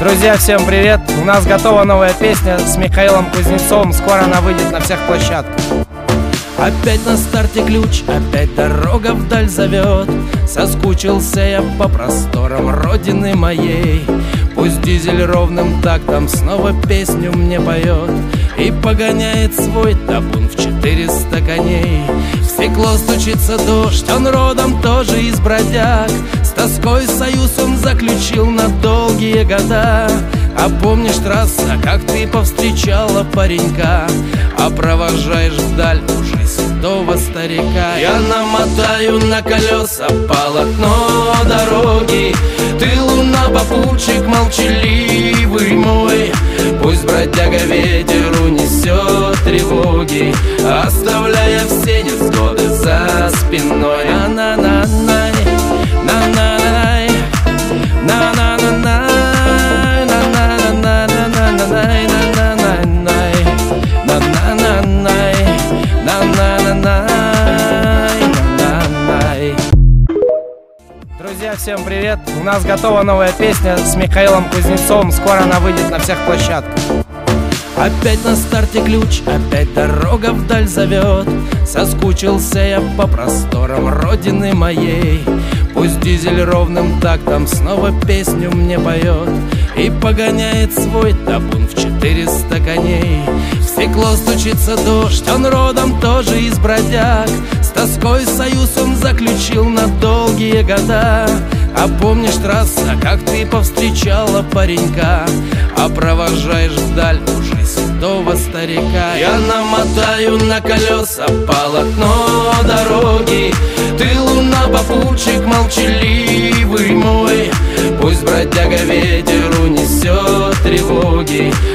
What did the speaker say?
Друзья, всем привет! У нас готова новая песня с Михаилом Кузнецовым. Скоро она выйдет на всех площадках. Опять на старте ключ, опять дорога вдаль зовет. Соскучился я по просторам родины моей. Пусть дизель ровным тактом снова песню мне поет и погоняет свой табун в 400 коней. В стекло стучится дождь, он родом тоже из бродяг. С тоской союз он заключил на долгие года. А помнишь, трасса, как ты повстречала паренька, а провожаешь вдаль уже седого старика. Я намотаю на колеса полотно дороги, ты луна-попутчик молчаливый мой. Пусть бродяга ветер унесет тревоги, оставляя все невзгоды за спиной. На-на-на-най, на-на-на-най, на-на-на-най. Друзья, всем привет! У нас готова новая песня с Михаилом Кузнецовым. Скоро она выйдет на всех площадках. Опять на старте ключ, опять дорога вдаль зовет. Соскучился я по просторам родины моей. Пусть дизель ровным тактом снова песню мне поет и погоняет свой табун в 400 коней. В стекло стучится дождь, он родом тоже из бродяг. С тоской союз он заключил на долгие года. А помнишь, трасса, как ты повстречала паренька, а провожаешь вдаль уже седого старика. Я намотаю на колеса полотно дороги, ты луна-попутчик молчаливый мой. Пусть бродяга ветер унесет тревоги,